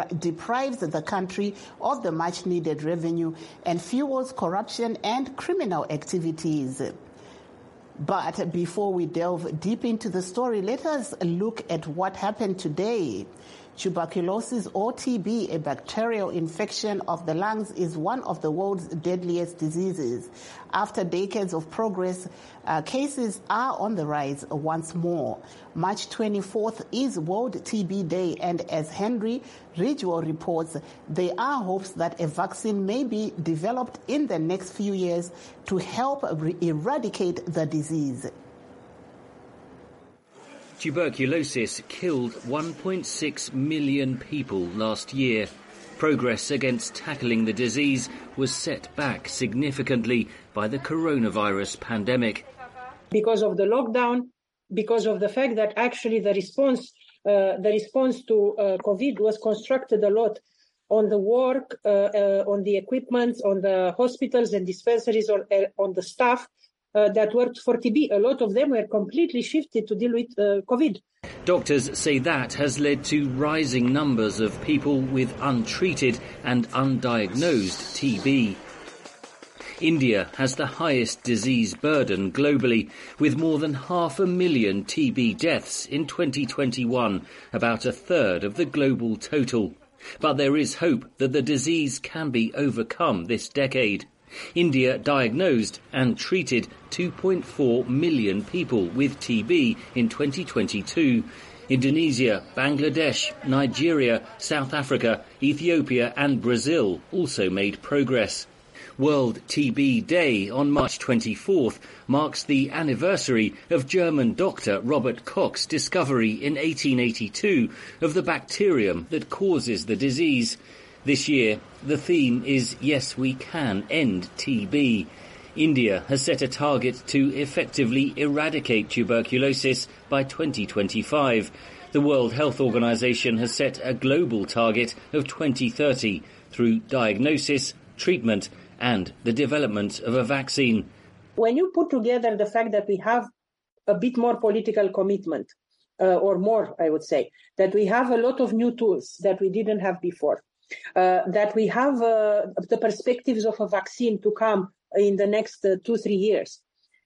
deprives the country of the much-needed revenue and fuels corruption and criminal activities. But before we delve deep into the story, let us look at what happened today. Tuberculosis or TB, a bacterial infection of the lungs, is one of the world's deadliest diseases. After decades of progress, cases are on the rise once more. March 24th is World TB Day, and as Henry Ridgwell reports, there are hopes that a vaccine may be developed in the next few years to help eradicate the disease. Tuberculosis killed 1.6 million people last year. Progress against tackling the disease was set back significantly by the coronavirus pandemic. Because of the lockdown, because of the fact that actually the response to COVID was constructed a lot on the work, on the equipment, on the hospitals and dispensaries, on the staff that worked for TB. A lot of them were completely shifted to deal with COVID. Doctors say that has led to rising numbers of people with untreated and undiagnosed TB. India has the highest disease burden globally, with more than 500,000 TB deaths in 2021, about a third of the global total. But there is hope that the disease can be overcome this decade. India diagnosed and treated 2.4 million people with TB in 2022. Indonesia, Bangladesh, Nigeria, South Africa, Ethiopia and Brazil also made progress. World TB Day on March 24th marks the anniversary of German doctor Robert Koch's discovery in 1882 of the bacterium that causes the disease. This year, the theme is Yes, We Can End TB. India has set a target to effectively eradicate tuberculosis by 2025. The World Health Organization has set a global target of 2030 through diagnosis, treatment, and the development of a vaccine. When you put together the fact that we have a bit more political commitment, or more, I would say, that we have a lot of new tools that we didn't have before, that we have the perspectives of a vaccine to come in the next 2-3 years.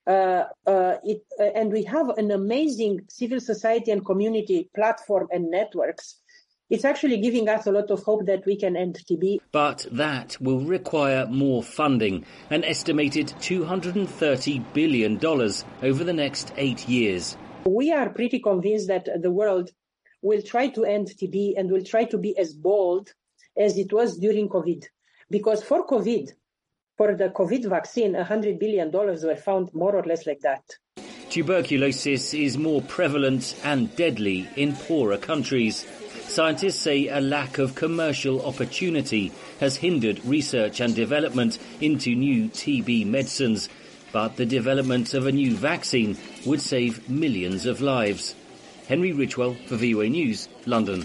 And we have an amazing civil society and community platform and networks. It's actually giving us a lot of hope that we can end TB. But that will require more funding, an estimated $230 billion over the next 8 years. We are pretty convinced that the world will try to end TB and will try to be as bold as it was during COVID. Because for the COVID vaccine, $100 billion were found more or less like that. Tuberculosis is more prevalent and deadly in poorer countries. Scientists say a lack of commercial opportunity has hindered research and development into new TB medicines. But the development of a new vaccine would save millions of lives. Henry Ridgwell for VOA News, London.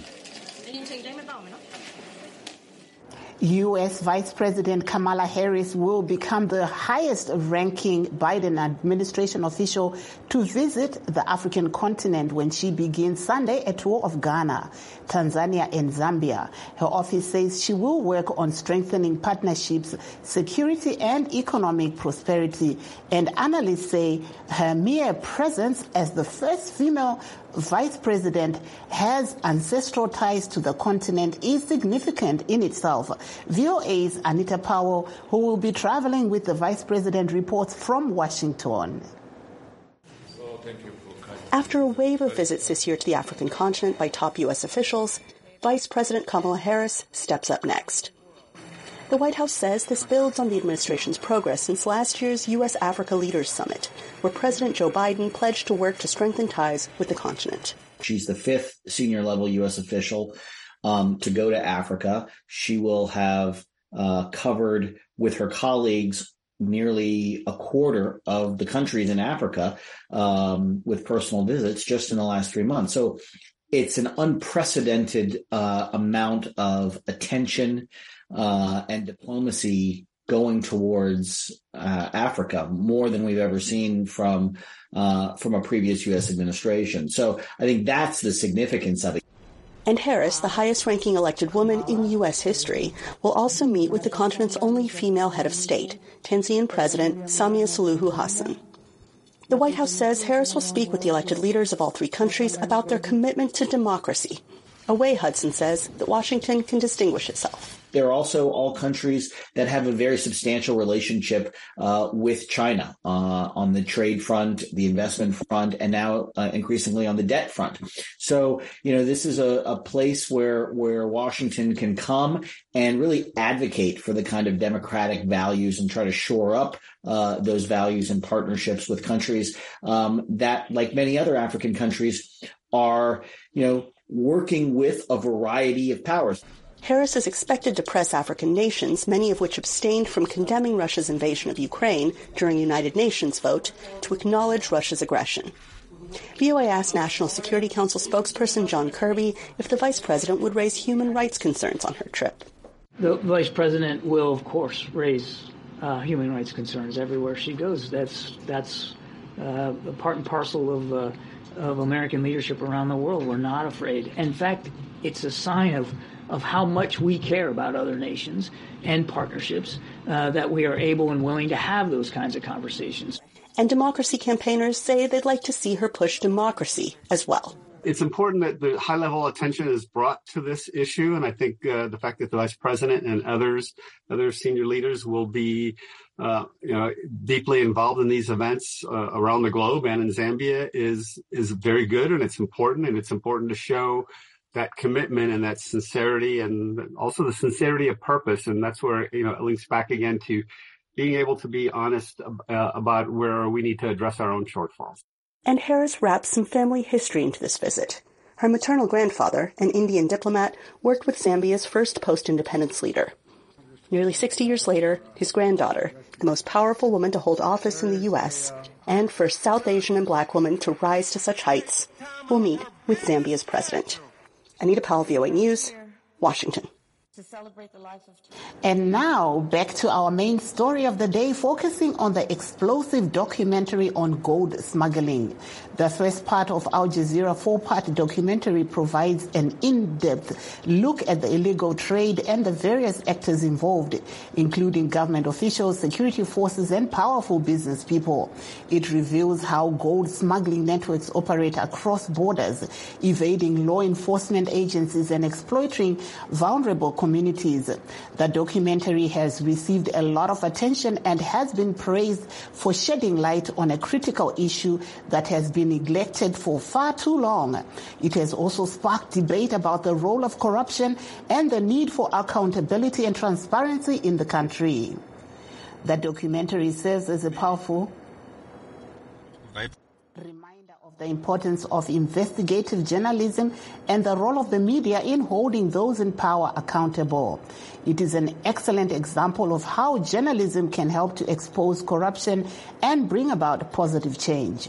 U.S. Vice President Kamala Harris will become the highest-ranking Biden administration official to visit the African continent when she begins Sunday a tour of Ghana, Tanzania and Zambia. Her office says she will work on strengthening partnerships, security and economic prosperity. And analysts say her mere presence as the first female vice president has ancestral ties to the continent is significant in itself. VOA's Anita Powell, who will be traveling with the vice president, reports from Washington. After a wave of visits this year to the African continent by top U.S. officials, Vice President Kamala Harris steps up next. The White House says this builds on the administration's progress since last year's U.S.-Africa Leaders Summit, where President Joe Biden pledged to work to strengthen ties with the continent. She's the fifth senior-level U.S. official to go to Africa. She will have covered with her colleagues nearly a quarter of the countries in Africa with personal visits just in the last 3 months. So it's an unprecedented amount of attention and diplomacy going towards Africa, more than we've ever seen from a previous U.S. administration. So I think that's the significance of it. And Harris, the highest-ranking elected woman in U.S. history, will also meet with the continent's only female head of state, Tanzanian President Samia Suluhu Hassan. The White House says Harris will speak with the elected leaders of all three countries about their commitment to democracy, a way, Hudson says, that Washington can distinguish itself. They're also all countries that have a very substantial relationship with China on the trade front, the investment front, and now increasingly on the debt front. So, this is a place where Washington can come and really advocate for the kind of democratic values and try to shore up those values and partnerships with countries that, like many other African countries, are, working with a variety of powers. Harris is expected to press African nations, many of which abstained from condemning Russia's invasion of Ukraine during United Nations vote, to acknowledge Russia's aggression. VOA asked National Security Council spokesperson John Kirby if the vice president would raise human rights concerns on her trip. The vice president will, of course, raise human rights concerns everywhere she goes. That's part and parcel of American leadership around the world. We're not afraid. In fact, it's a sign of how much we care about other nations and partnerships, that we are able and willing to have those kinds of conversations. And democracy campaigners say they'd like to see her push democracy as well. It's important that the high-level attention is brought to this issue, and I think the fact that the vice president and other senior leaders will be deeply involved in these events around the globe and in Zambia is very good, and it's important to show that commitment and that sincerity, and also the sincerity of purpose. And that's where, it links back again to being able to be honest about where we need to address our own shortfalls. And Harris wraps some family history into this visit. Her maternal grandfather, an Indian diplomat, worked with Zambia's first post-independence leader. Nearly 60 years later, his granddaughter, the most powerful woman to hold office in the U.S., and first South Asian and black woman to rise to such heights, will meet with Zambia's president. Anita Powell, VOA News, Washington. And now, back to our main story of the day, focusing on the explosive documentary on gold smuggling. The first part of Al Jazeera 4-part documentary provides an in-depth look at the illegal trade and the various actors involved, including government officials, security forces, and powerful business people. It reveals how gold smuggling networks operate across borders, evading law enforcement agencies and exploiting vulnerable communities. The documentary has received a lot of attention and has been praised for shedding light on a critical issue that has been neglected for far too long. It has also sparked debate about the role of corruption and the need for accountability and transparency in the country. The documentary serves as a powerful reminder of the importance of investigative journalism and the role of the media in holding those in power accountable. It is an excellent example of how journalism can help to expose corruption and bring about positive change.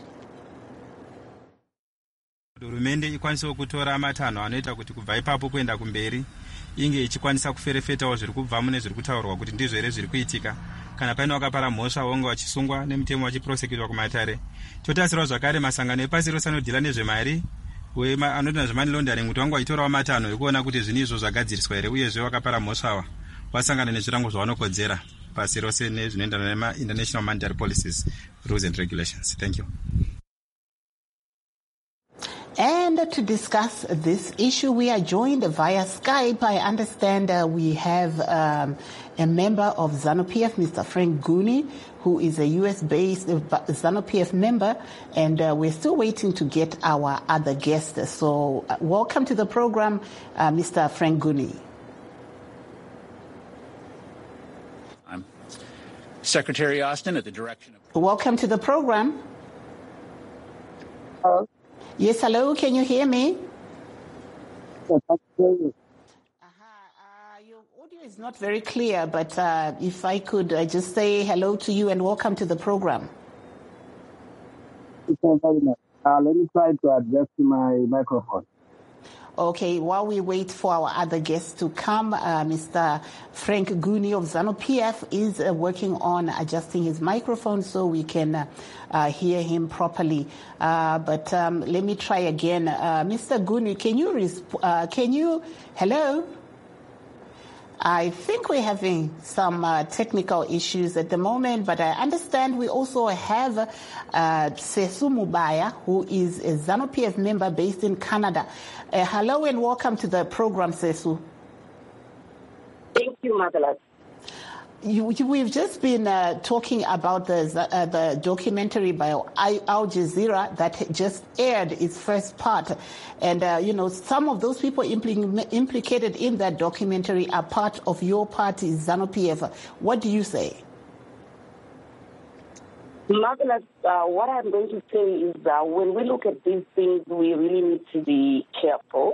Hurumende ikwanisewo kutora matanho anoita kuti kubva ipapo kuenda kumberi inge ichikwanisa kuferefetawo zviri kubva mune zviri kutaurwa kuti ndizvo here zviri kuitika. Kana paine wakapara mhosva wonge wachisungwa nemutemo wachiprosecutorwa kumatare. Totasirawo zvakare masangano epasi rose anodhila nezvemari anoita nezvemoney laundering kuti wange wachitorawo matanho ekuona kuti zvinhu izvo zvagadziriswa here uyezve wakapara mhosva wasangana nezvirango zvawanokodzera pasi rose nezvinoendana nema-international monetary policies, rules and regulations. Thank you. And to discuss this issue, we are joined via Skype. I understand we have a member of ZANU-PF, Mr. Frank Gooney, who is a U.S.-based ZANU-PF member, and we're still waiting to get our other guests. So welcome to the program, Mr. Frank Gooney. I'm Secretary Austin at the direction of... Welcome to the program. Yes, hello, can you hear me? Yes, I can hear you. Your audio is not very clear, but if I could just say hello to you and welcome to the program. Thank you very much. Let me try to adjust my microphone. Okay, while we wait for our other guests to come, Mr. Frank Guni of ZANU-PF is working on adjusting his microphone so we can hear him properly. But let me try again. Mr. Guni, can you, hello? I think we're having some technical issues at the moment, but I understand we also have Sesu Mubaya, who is a ZANU-PF member based in Canada. Hello and welcome to the program, Sesu. Thank you, Marvelous. We've just been talking about the documentary by Al Jazeera that just aired its first part. And, some of those people implicated in that documentary are part of your party, ZANU-PF. What do you say? Marvelous, what I'm going to say is when we look at these things, we really need to be careful.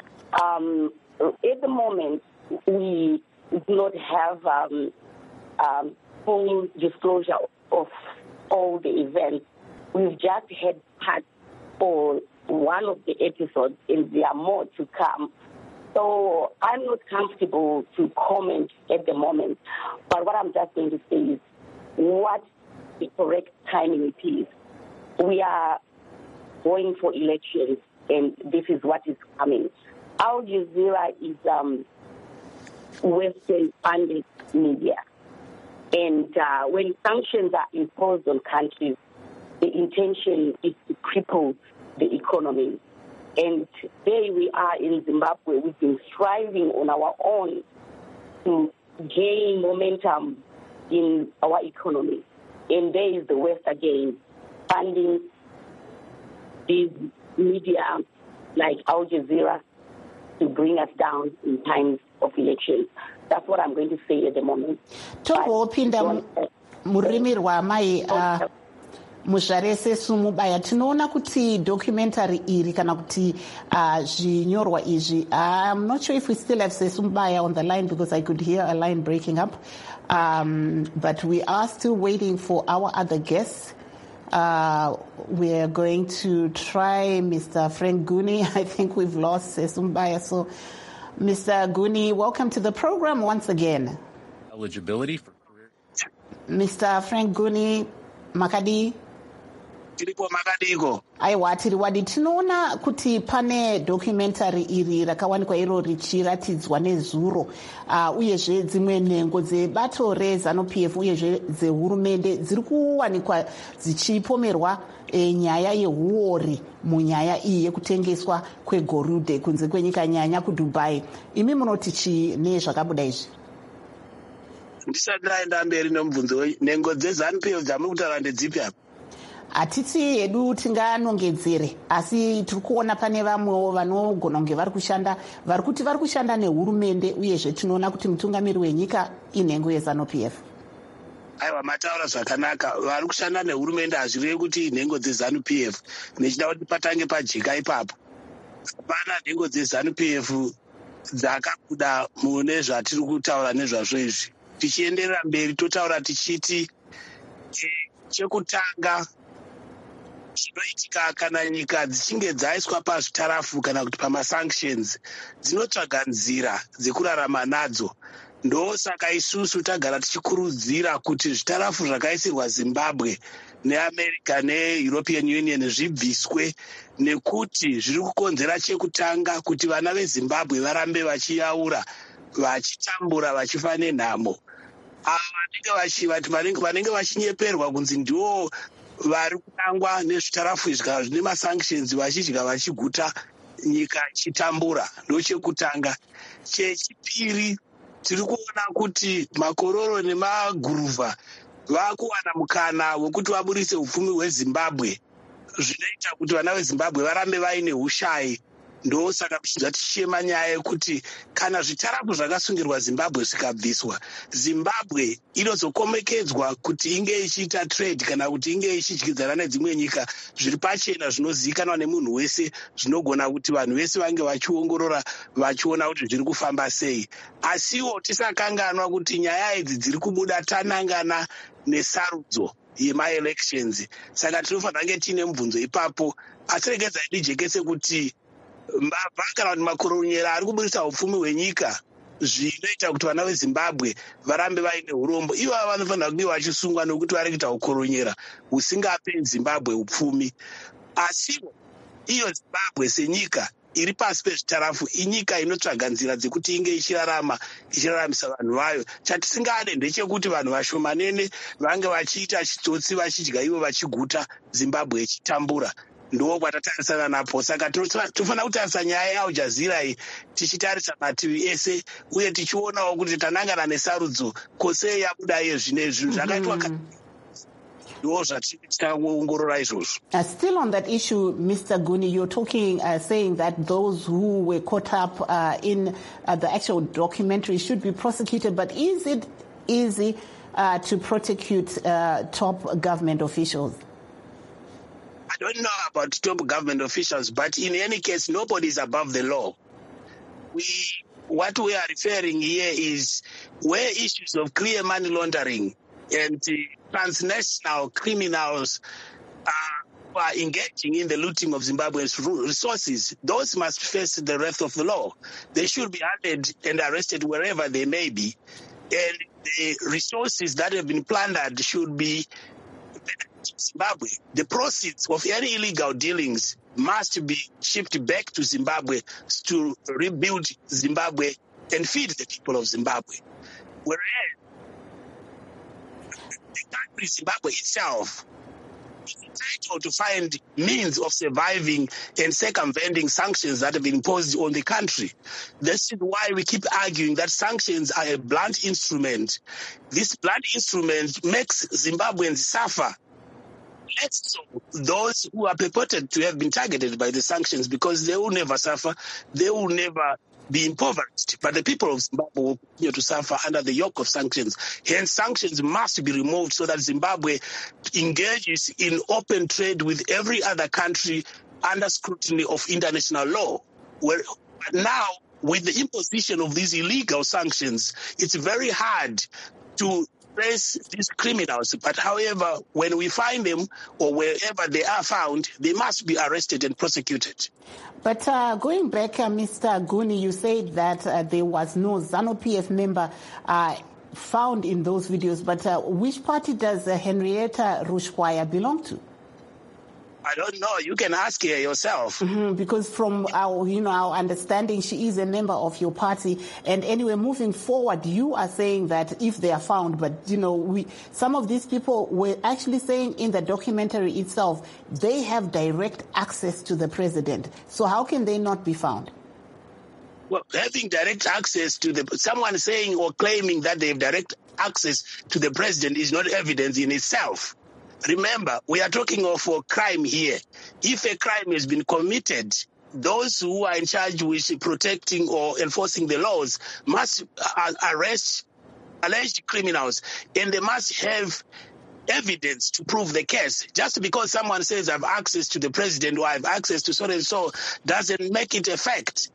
At the moment, we do not have full disclosure of all the events. We've just had part for one of the episodes, and there are more to come. So I'm not comfortable to comment at the moment. But what I'm just going to say is what the correct timing it is. We are going for elections, and this is what is coming. Al Jazeera is Western-funded media. And when sanctions are imposed on countries, the intention is to cripple the economy. And there we are in Zimbabwe. We've been striving on our own to gain momentum in our economy. And there is the West again, funding these media like Al Jazeera to bring us down in times of elections. That's what I'm going to say at the moment. Tongopinda murimirwa mai muzvarese Sumubaya tinoona kuti documentary iri kana kuti zvinyorwa izvi. I'm not sure if we still have Sumubaya on the line because I could hear a line breaking up. But we are still waiting for our other guests. We are going to try Mr. Frank Guni. I think we've lost Sumubaya. So, Mr. Guni, welcome to the program once again. Eligibility for career. Mr. Frank Guni, Makadi. Aiwa tiri wadi tinoona kuti pane documentary iri rakawanikwa iro richiratidzwa nezuro uyezve dzimwe nhengo dzebato reZANU-PF uyezve dzehurumende dziri kuwanikwa dzichipomerwa nyaya yehuori munyaya iyi yekutengeswa kwegorude kunze kwenyika nyanya kuDubai. Imi munoti chii nezvakabuda izvi? Ndisati ndaenda mberi nomubvunzo nhengo dzeZANU-PF dzamuri kutaura ndedzipi apa? Hatiti hedu tinganongedzere asi tiri kuona pane vamwewo vanogona kunge vari kushanda nehurumende uyezve tinoona kuti mutungamiri wenyika inhengo yeZANU-PF. Aiwa, mataura zvakanaka. Vari kushanda nehurumende hazvirevi kuti nhengo dzeZANU-PF. Nechida kuti patange pajika ipapo. Hapana nhengo dzeZANU-PF dzakabuda mune zvatiri kutaura nezvazvo izvi. Tichienderera mberi totaura tichiti chekutanga zvinoitika kana nyika dzichinge dzaiswa pazvitarafu kana kuti pamasanctions dzinotsvaga nzira dzekurarama nadzo. Ndosaka isusu tagara tichikurudzira kuti zvitarafu zvakaisirwa Zimbabwe neAmerica neEuropean Union zvibviswe nekuti zviri kukonzera chekutanga kuti vana veZimbabwe varambe vachiyaura, vachitambura, vachifa nenhamo. Vanenge vachinyeperwa kunzi ndiwo vari kunangwa nezvitarafu izvi zvine masanctions vachidya vachiguta nyika chitambura. Ndochekutanga. Chechipiri, tiri kuona kuti makororo nemaguruvha vakuwana mukana wekuti vaburise upfumi hweZimbabwe, zvinoita kuti vana veZimbabwe varambe vaine ushayi. Ndosaka tichibva tichichema nyaya yekuti kana zvitarafu zvakasungirwa Zimbabwe zvikabviswa, Zimbabwe inozokomekedzwa kuti inge ichiita trade kana kuti inge ichidyidzana nedzimwe nyika zviri pachena zvinozivikanwa nemunhu wese, zvinogona kuti vanhu vese vange vachiongorora vachiona kuti zviri kufamba sei. Asiwo tisakanganwa kuti nyaya idzi dziri kubuda tanangana nesarudzo yemaelections. Saka tinofanira kunge tiine mubvunzo ipapo, asi regedzai dijekese kuti mbavha kana kuti makoronyera ari kuburisa upfumi hwenyika zvinoita kuti vana vezimbabwe varambe vaine urombo. Ivo vanofanira kunge vachisungwa nokuti vari kuita ukoronyera husingape zimbabwe upfumi. Asiwo iyo zimbabwe senyika iri pasi pezvitarafu inyika inotsvaga nzira dzekuti inge ichiraramisa vanhu vayo. Chatisingade ndechekuti vanhu vashomanene vange vachiita chitsotsi vachidya ivo vachiguta, zimbabwe ichitambura. Ndo kwatatarisana napo. Saka tofanira kutarisa nyaya yeAl Jazeera iyi tichitarisa mativi ese uye tichionawo kuti tanangana nesarudzo kose yabuda iye zvinezvi zvakaitwa Still on that issue, Mr. Guni, you're talking, saying that those who were caught up in the actual documentary should be prosecuted. But is it easy to prosecute top government officials? I don't know about top government officials, but in any case, nobody is above the law. What we are referring here is where issues of clear money laundering and transnational criminals are engaging in the looting of Zimbabwe's resources, those must face the wrath of the law. They should be hunted and arrested wherever they may be. And the resources that have been plundered should be Zimbabwe. The proceeds of any illegal dealings must be shipped back to Zimbabwe to rebuild Zimbabwe and feed the people of Zimbabwe. Whereas the country Zimbabwe itself is entitled to find means of surviving and circumventing sanctions that have been imposed on the country. This is why we keep arguing that sanctions are a blunt instrument. This blunt instrument makes Zimbabweans suffer. Less so those who are purported to have been targeted by the sanctions, because they will never suffer, they will never be impoverished. But the people of Zimbabwe will continue to suffer under the yoke of sanctions. Hence, sanctions must be removed so that Zimbabwe engages in open trade with every other country under scrutiny of international law. Where now, with the imposition of these illegal sanctions, it's very hard to trace these criminals. But however, when we find them or wherever they are found, they must be arrested and prosecuted. But going back, Mr. Guni, you said that there was no ZANU-PF member found in those videos. But which party does Henrietta Rushkwaya belong to? I don't know. You can ask her yourself. Because from our understanding, she is a member of your party. And anyway, moving forward, you are saying that if they are found, but some of these people were actually saying in the documentary itself, they have direct access to the president. So how can they not be found? Well, having direct access to someone saying or claiming that they have direct access to the president is not evidence in itself. Remember, we are talking of a crime here. If a crime has been committed, those who are in charge with protecting or enforcing the laws must arrest alleged criminals, and they must have evidence to prove the case. Just because someone says I have access to the president or I have access to so and so doesn't make it a fact.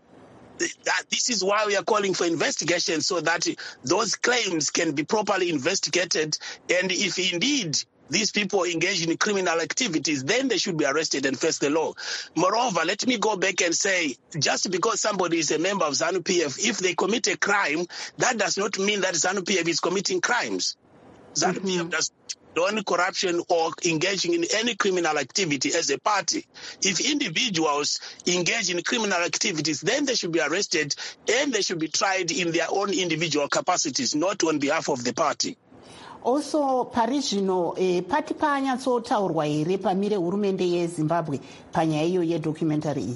This is why we are calling for investigation, so that those claims can be properly investigated, and if indeed these people engage in criminal activities, then they should be arrested and face the law. Moreover, let me go back and say, just because somebody is a member of ZANU-PF, if they commit a crime, that does not mean that ZANU-PF is committing crimes. ZANU-PF does not do corruption or engaging in any criminal activity as a party. If individuals engage in criminal activities, then they should be arrested and they should be tried in their own individual capacities, not on behalf of the party. Also, Parishino, pati panyatsotaurwa here pamire hurumende yeZimbabwe panyaya iyo yedocumentary.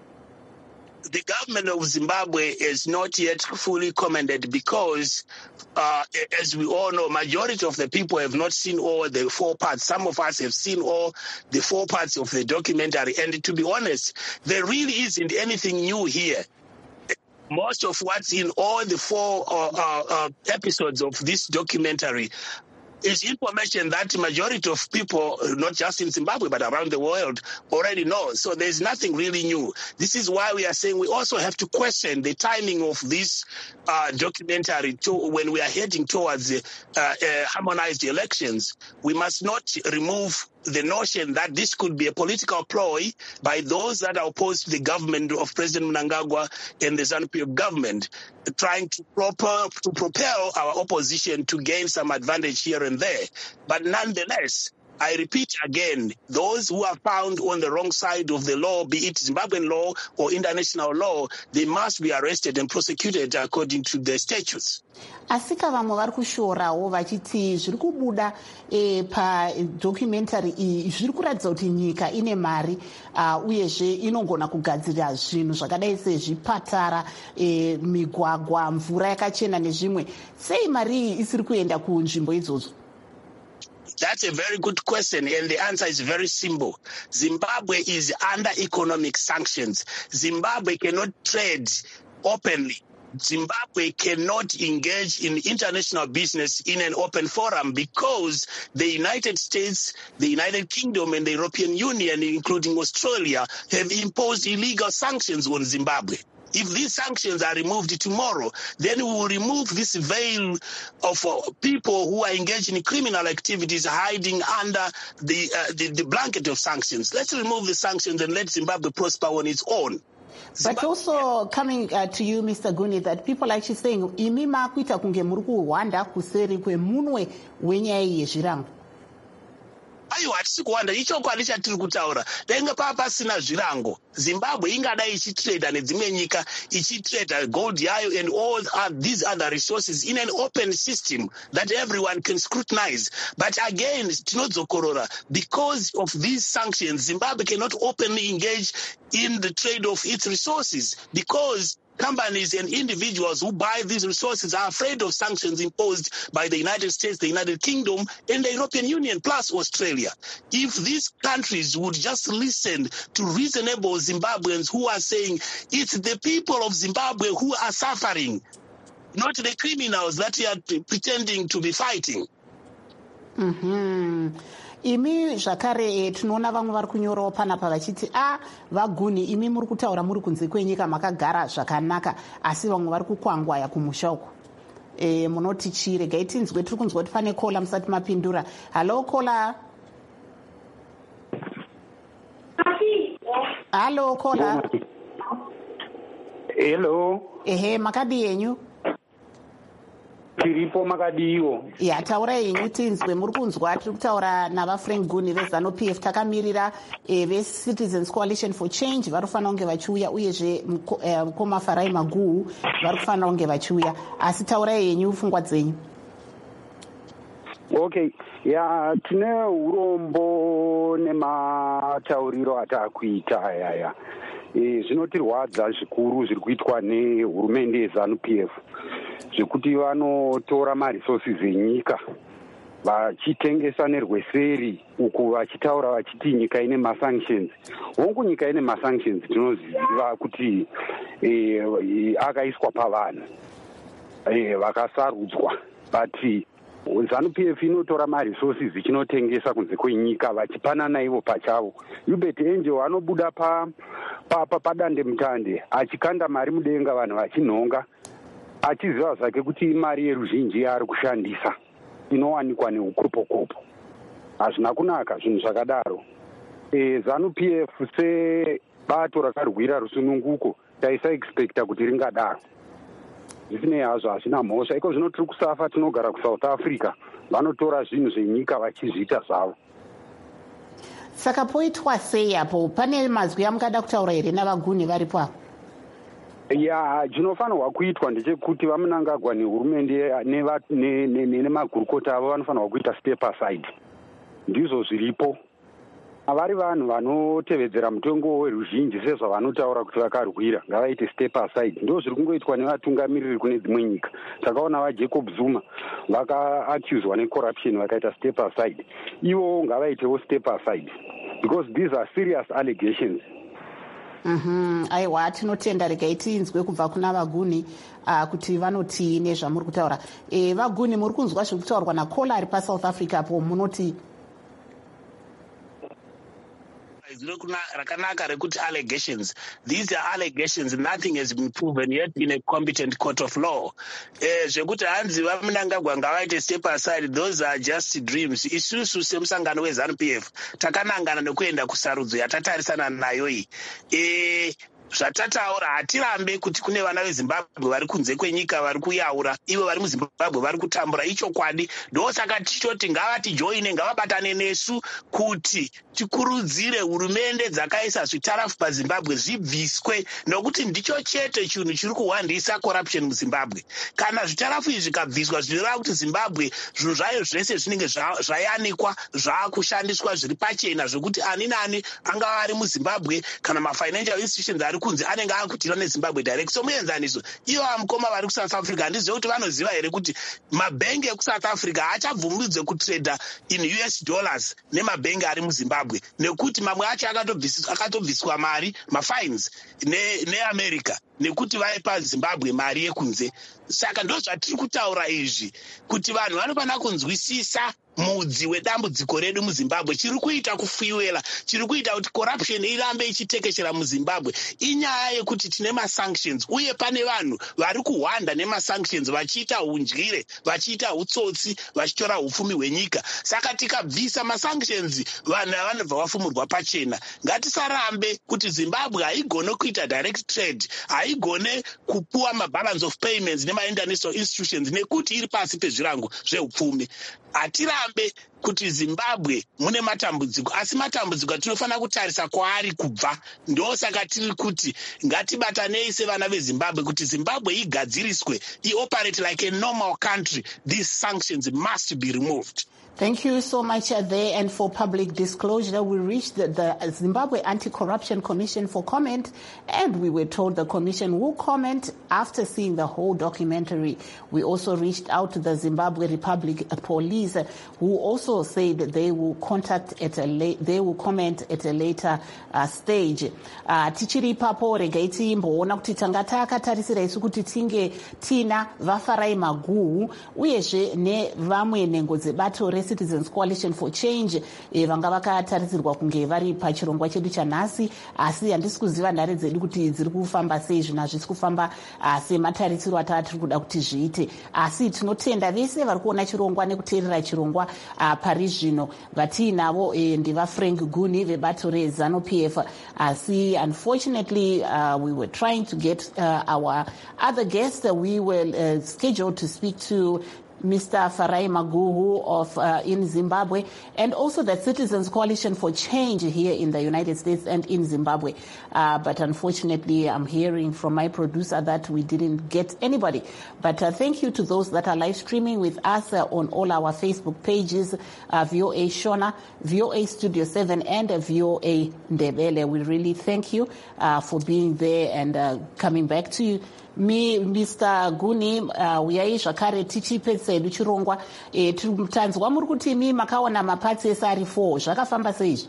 The government of Zimbabwe is not yet fully commended because, as we all know, majority of the people have not seen all the 4 parts. Some of us have seen all the 4 parts of the documentary. And to be honest, there really isn't anything new here. Most of what's in all the 4 episodes of this documentary is information that the majority of people, not just in Zimbabwe, but around the world, already know. So there's nothing really new. This is why we are saying we also have to question the timing of this documentary when we are heading towards harmonized elections. We must not remove the notion that this could be a political ploy by those that are opposed to the government of President Mnangagwa and the ZANU-PF government, trying to propel our opposition to gain some advantage here and there. But nonetheless, I repeat again, those who are found on the wrong side of the law, be it Zimbabwean law or international law, they must be arrested and prosecuted according to the statutes. Asika vamwe vari kushorawo vachiti zviri kubuda padocumentary iyi zviri kuratidza kuti nyika ine mari uyezve inogona kugadzirira zvinhu zvakadai sezvipatara, migwagwa, mvura yakachena nezvimwe. Sei mari iyi isiri kuenda kunzvimbo idzodzo? That's a very good question, and the answer is very simple. Zimbabwe is under economic sanctions. Zimbabwe cannot trade openly. Zimbabwe cannot engage in international business in an open forum because the United States, the United Kingdom, and the European Union, including Australia, have imposed illegal sanctions on Zimbabwe. If these sanctions are removed tomorrow, then we will remove this veil of people who are engaged in criminal activities hiding under the blanket of sanctions. Let's remove the sanctions and let Zimbabwe prosper on its own. But also coming to you, Mr. Guni, that people are actually saying, imi makuita kunge muri kuhwanda kuseri kwemunwe wenyaya yezvirango. Aiwa, hatisi kuwanda, ichokwadi chatiri kutaura. Denge pasina zvirango, Zimbabwe ingadai ichitrade nedzimwe nyika, ichitrade gold yayo and all these other resources in an open system that everyone can scrutinize. But again, tinozokorora, because of these sanctions, Zimbabwe cannot openly engage in the trade of its resources because companies and individuals who buy these resources are afraid of sanctions imposed by the United States, the United Kingdom, and the European Union, plus Australia. If these countries would just listen to reasonable Zimbabweans who are saying it's the people of Zimbabwe who are suffering, not the criminals that we are pretending to be fighting. Imi zvakare tinoona vamwe vari kunyorawo panapa vachiti vaguni imi muri kutaura muri kunze kwenyika makagara zvakanaka asi vamwe vari kukwangwaya kumusha uko. Munoti chii? Regai tinzwe, tiri kunzwa kuti pane kola musati mapindura. Halo kola. Halo kola. Hello. Makadi yenyu? Tiripo makadiwo. Ya, taura yenyu tinzwe, muri kunzwa. Tiri kutaura navaFrank Guni veZANU-PF, takamirira veCitizens Coalition for Change vari kufanira kunge vachiuya uyezve mukoma Farai Maguhu vari kufanira kunge vachiuya. Asi taura yenyu, pfungwa dzenyu. Okay, ya tine urombo nematauriro ataakuita ayaya. Zvinotirwadza zvikuru zviri kuitwa nehurumende yeZANU-PF zvekuti vanotora maresources enyika vachitengesa nerweseri uku vachitaura vachiti nyika ine masanctions. Hongu nyika ine masanctions tinoziva kuti akaiswa pavanhu vakasarudzwa, but ZANU-PF inotora maresources ichinotengesa kunze kwenyika vachipanana ivo pachavo. Hubert Angel anobuda padande mutande achikanda mari mudenga vanhu vachinhonga achiziva zvake kuti imari yeruzhinji yaari kushandisa inowanikwa neukopokopo. Hazvina kunaka zvinhu zvakadaro. ZANU-PF sebato rakarwira rusununguko taisaexpecta kuti ringadaro. Zvisinei hazvo hazvina mhosva. Iko zvino tiri kusafa tinogara kuSouth Africa vanotora zvinhu zvenyika vachizviita zvavo. Saka poitwa sei apo? Pane mazwi amungada kutaura here navaguni varipo apo? Ya, zvinofanirwa kuitwa ndechekuti vaMnangagwa nehurumende nemagurukota avo vanofanirwa kuita step aside. Ndizvo zviripo. Havari vanhu vanotevedzera mutongo weruzhinji sezvavanotaura kuti vakarwira, ngavaite step aside. Ndo zviri kungoitwa nevatungamiriri kune dzimwe nyika. Takaona vaJacob Zuma vaka-accuswa necorruption vakaita step aside. Ivo ngavaitewo step aside because these are serious allegations. Aiwa, tinotenda. Regai tinzwe kubva kuna vaguni kuti vanoti nezvamuri kutaura. Vaguni, muri kunzwa zviri kutaurwa nakola ari paSouth Africa apo, munoti? rakanaka rekuti allegations. These are allegations. Nothing has been proven yet in a competent court of law. Zvekuti hanzi vaMnangagwa ngavaite step aside, those are just dreams. Isusu semusangano weZANU-PF takanangana nekuenda kusarudzo yatatarisana nayo iyi. Zvatataura hatirambe kuti kune vana veZimbabwe vari kunze kwenyika vari kuyaura, ivo vari muZimbabwe vari kutambura, ichokwadi. Ndosaka tichoti ngavatijoine, ngavabatane nesu kuti tikurudzire hurumende dzakaisa zvitarafu paZimbabwe zvibviswe, nokuti ndicho chete chinhu chiri kuhwandisa corruption muZimbabwe. Kana zvitarafu izvi zvikabviswa, zvinoreva kuti Zimbabwe zvinhu zvayo zvese zvinenge zvayanikwa, zvaakushandiswa zviri pachena, zvokuti ani nani angava ari muZimbabwe kana mafinancial institutions ari kunze anenge akutira neZimbabwe direct. So muenzaniso, ivo vamukoma vari kuSouth Africa handizive kuti vanoziva here kuti mabhengi ekuSouth Africa haachabvumidzwe kutreda in US dollars nemabhengi ari muZimbabwe, nekuti mamwe acho akatobviswa mari, mafines neAmerica, nekuti vaipa Zimbabwe mari yekunze. Saka ndo zvatiri kutaura izvi, kuti vanhu vanofanira kunzwisisa mudzi wedambudziko redu muZimbabwe. Chiri kuita kufuiwela, chiri kuita kuti corruption irambe ichitekeshera muZimbabwe inyaya yekuti tine masanctions, uye pane vanhu vari kuhwanda nemasanctions vachiita hundyire, vachiita utsotsi, vachitora upfumi hwenyika. Saka tikabvisa masanctions, vanhu vanobva vafumurwa pachena. Ngatisarambe kuti Zimbabwe haigone kuita direct trade, haigone kupuwa mabalance of payments nemainternational institutions nekuti iri pasi pezvirango zveupfumi. Hatirambe kuti Zimbabwe mune matambudziko, asi matambudziko tinofanira kutarisa kwaari kubva. Ndosaka tiri kuti ngatibatanei sevana veZimbabwe kuti Zimbabwe igadziriswe, ioperate like a normal country. These sanctions must be removed. Thank you so much there. And for public disclosure, we reached the Zimbabwe Anti-Corruption Commission for comment, and we were told the commission will comment after seeing the whole documentary. We also reached out to the Zimbabwe Republic Police, who also said that they will comment at a later stage. Tichiri papo regaiti imboona kuti tanga takatarisira isu kuti tinge tina vaFarai Maguhu uyezve nevamwe nhengo dzebato Citizens Coalition for Change vanga vakatarisirwa kunge vari pachirongwa chedu chanhasi, asi handisi kuziva nhare dzedu kuti dziri kufamba sei, zvinhu hazvisi kufamba sematarisiro atatiri kuda kuti zviite, asi tinotenda vese vari kuona chirongwa nekuteerera chirongwa pari zvino. Vatiinavo ndivaFrank Guni vebato reZANU-PF, asi unfortunately we were trying to get our other guests. We were scheduled to speak to Mr. Farai Maguhu of in Zimbabwe, and also the Citizens Coalition for Change here in the United States and in Zimbabwe. But unfortunately, I'm hearing from my producer that we didn't get anybody. But thank you to those that are live streaming with us on all our Facebook pages, VOA Shona, VOA Studio 7, and VOA Ndebele. We really thank you for being there and coming back to you. Mr. Guni, uyai zvakare tichipedzisa edu chirongwa, tanzwa muri kuti mi makaona mapatsi ese ari 4, zvakafamba seizvi?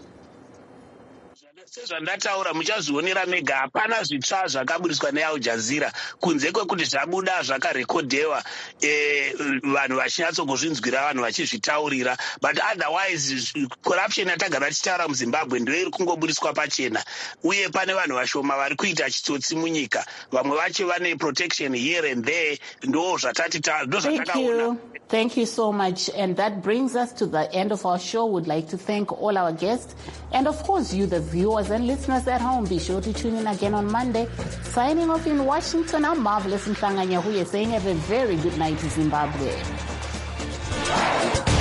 Sezvandataura muchazvionera mega, hapana zvitsva zvakabudiswa neAl Jazeera kunze kwekuti zvabuda zvakarekodhewa vanhu vachinyatsogozvinzwira vanhu vachizvitaurira, but otherwise corruption yatagara tichitaura muZimbabwe ndio iri kungobudiswa pachena, uye pane vanhu vashoma vari kuita chitsotsi munyika, vamwe vacho vane protection here and there. Ndo zvatakaona. Thank you so much. And that brings us to the end of our show. We'd like to thank all our guests. And of course, you, the viewers and listeners at home, be sure to tune in again on Monday. Signing off in Washington, I'm Marvelous Mhlanga Nyahuye saying have a very good night, Zimbabwe.